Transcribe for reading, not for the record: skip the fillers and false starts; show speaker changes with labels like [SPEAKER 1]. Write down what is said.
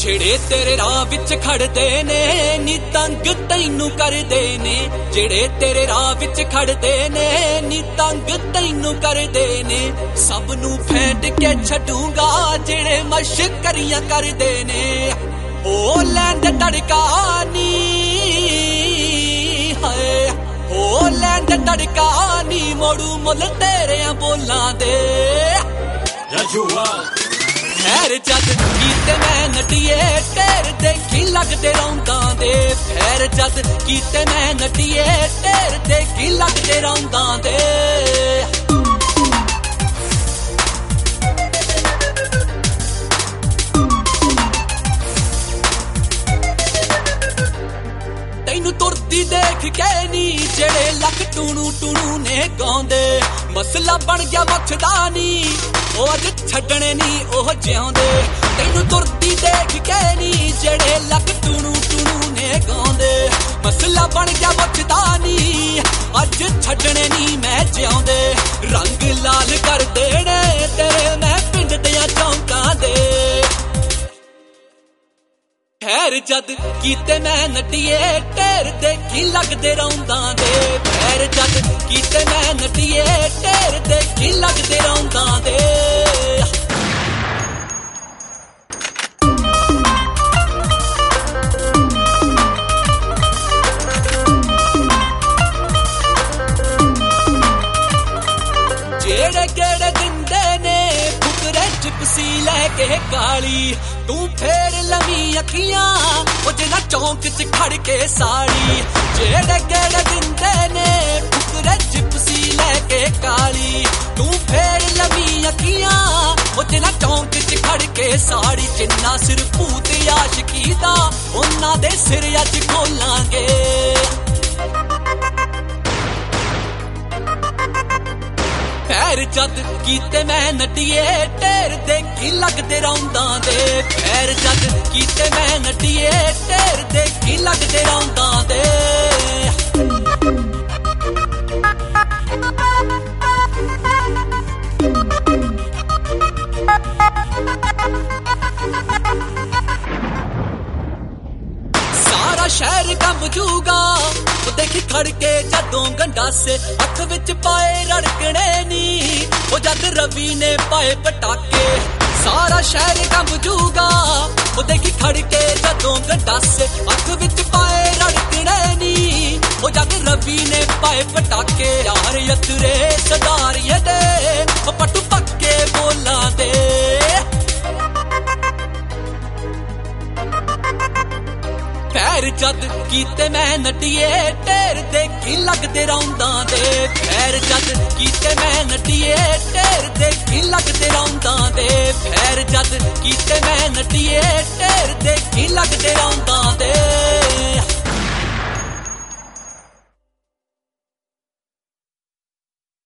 [SPEAKER 1] ਜਿਹੜੇ ਤੇਰੇ ਰਾਹ ਵਿੱਚ ਖੜਦੇ ਨੇ ਨੀ ਤੰਗ ਤੈਨੂੰ ਕਰਦੇ ਨੇ, ਜਿਹੜੇ ਤੇਰੇ ਰਾਹ ਵਿੱਚ ਖੜਦੇ ਨੇ ਨੀ ਤੰਗ ਤੈਨੂੰ ਕਰਦੇ ਨੇ। ਸਭ ਨੂੰ ਫੈਂਟ ਕੇ ਛੱਡੂਗਾ ਜਿਹੜੇ ਮਸ਼ਕਰੀਆਂ ਕਰਦੇ ਨੇ। ਉਹ ਲੈਂਡ ਤੜਕਾ ਨੀ ਹਾਏ, ਉਹ ਲੈਂਡ ਤੜਕਾ ਨੀ ਮੋੜੂ ਮੁੱਲ ਤੇਰਿਆਂ ਬੋਲਾਂ ਦੇ। ਖੈਰ ਜਦ ਕੀਤੇ ਮੈਂ ਨਟੀਏ ਢੇਰ ਦੇਖੀ ਲੱਗਦੇ ਰੌਂਦਾਂ ਦੇ। ਖੈਰ ਜਦ ਕੀਤੇ ਮੈਂ ਨਟੀਏ ਢੇਰ ਦੇਖੀ ਲੱਗਦੇ ਰੌਂਦਾਂ ਦੇ। ਤੈਨੂੰ ਤੁਰਦੀ ਦੇਖ ਕੇ ਨੀ ਜਿਹੜੇ ਲੱਕ ਟੂਣੂ ਟੂਣੂ ਨੇ ਗਾਉਂਦੇ, ਮਸਲਾ ਬਣ ਗਿਆ ਮੁੱਛਦਾ ਨੀ ਉਹ ਅੱਜ ਛੱਡਣੇ ਨੀ ਉਹ ਜਿਉਂਦੇ। ਤੈਨੂੰ ਤੁਰਦੀ ਦੇਖ ਕੇ ਨੀ ਜਿਹੜੇ ਲੱਕ ਟੂਣੂ ਟੂਣੂ ਨੇ ਗਾਉਂਦੇ, ਮਸਲਾ ਬਣ ਗਿਆ ਮੁੱਛਦਾ ਨੀ ਅੱਜ ਛੱਡਣੇ ਨੀ ਮੈਂ ਜਿਉਂਦੇ। ਰੰਗ ਲਾਲ ਕਰ ਦੇਣੇ ਤੇਰੇ ਮੈਂ ਪਿੰਡ ਦਿਆਂ ਚੌਂਕਾਂ ਦੇ। ਖੈਰ ਜਦ ਕੀਤੇ ਮੈਂ ਨਟੀਏ ਢੇਰ ਦੇਖੀ ਲੱਗਦੇ ਰੌਂਦਾਂ ਦੇ। ਖੈਰ ਜਦ ਕੀਤੇ ਮੈਂ ਨਟੀਏ ਢੇਰ ਦੇਖੀ ਲੱਗਦੇ ਰੌਂਦਾਂ ਦੇ। ਜਿਹੜੇ ਕਿਹੜੇ ਦਿੰਦੇ ਨੇ ਫੁਕਰੇ ਚਿਪਸੀ ਲੈ ਕੇ ਕਾਲੀ, ਤੂੰ ਫੇਰ ਲਵੀਂ ਅੱਖੀਆਂ ਉਹ ਜਿਹੜਾ ਚੌਂਕ 'ਚ ਖੜ ਕੇ ਸਾੜੀ। ਜਿਹੜੇ ਕਿਹੜੇ ਦਿੰਦੇ ਨੇ ਫੁਕਰੇ ਚਿਪਸੀ ਲੈ ਕੇ ਕਾਲੀ, ਤੂੰ ਫੇਰ ਲਵੀਂ ਅੱਖੀਆਂ ਉਹ ਜਿਹੜਾ ਚੌਂਕ 'ਚ ਖੜ ਕੇ ਸਾੜੀ। ਜਿੰਨਾ ਸਿਰ ਭੂਤ ਆਸ਼ਕੀ ਦਾ ਉਹਨਾਂ ਦੇ ਸਿਰ ਅੱਜ ਖੋਲਾਂਗੇ। ਖੈਰ ਜਦ ਕੀਤੇ ਮੈਂ ਨਟੀਏ ਢੇਰ ਦੇਖੀ ਲੱਗਦੇ ਰੌਂਦਾਂ ਦੇ। ਖੈਰ ਜਦ ਕੀਤੇ ਮੈਂ ਨਟੀਏ ਢੇਰ ਦੇਖੀ ਲੱਗਦੇ ਰੌਂਦਾਂ ਦੇ। ਸਾਰਾ ਸ਼ਹਿਰ ਕੰਬ ਜੂਗਾ ਉਹ ਦੇਖੀ ਖੜ ਕੇ ਜਦੋਂ ਗੰਡਾਸੇ, ਅੱਖ ਵਿੱਚ ਪਾਏ ਰੜਕਣੇ ਨੀ ਉਹ ਜਦ ਰਵੀ ਨੇ ਪਾਏ ਪਟਾਕੇ। ਸਾਰਾ ਸ਼ਹਿਰ ਕੰਬ ਜੂਗਾ ਉਹ ਦੇਖੀ ਖੜ ਕੇ ਜਦੋਂ ਗੰਡਾਸੇ, ਅੱਖ ਵਿੱਚ ਪਾਏ ਰੜਕਣੇ ਨੀ ਉਹ ਜਦ ਰਵੀ ਨੇ ਪਾਏ ਪਟਾਕੇ। ਯਾਰ ਯਤਰੇ ਸਦਾਰੀਏ ਦੇ ਉਹ ਪੱਟੂ ਪੱਕੇ ਬੋਲਾਂ ਦੇ। ਖੈਰ ਜਦ ਕੀਤੇ ਮੈਂ ਨਟੀਏ ਢੇਰ ਦੇਖੀ ਲੱਗਦੇ ਰੌਂਦਾਂ ਦੇ। ਖੈਰ ਜਦ ਕੀਤੇ ਮੈਂ ਨਟੀਏ ਢੇਰ ਦੇਖੀ ਲੱਗਦੇ ਰੌਂਦਾਂ ਦੇ। ਖੈਰ ਜਦ ਕੀਤੇ ਮੈਂ ਨਟੀਏ ਢੇਰ ਦੇਖੀ ਲੱਗਦੇ ਰੌਂਦਾਂ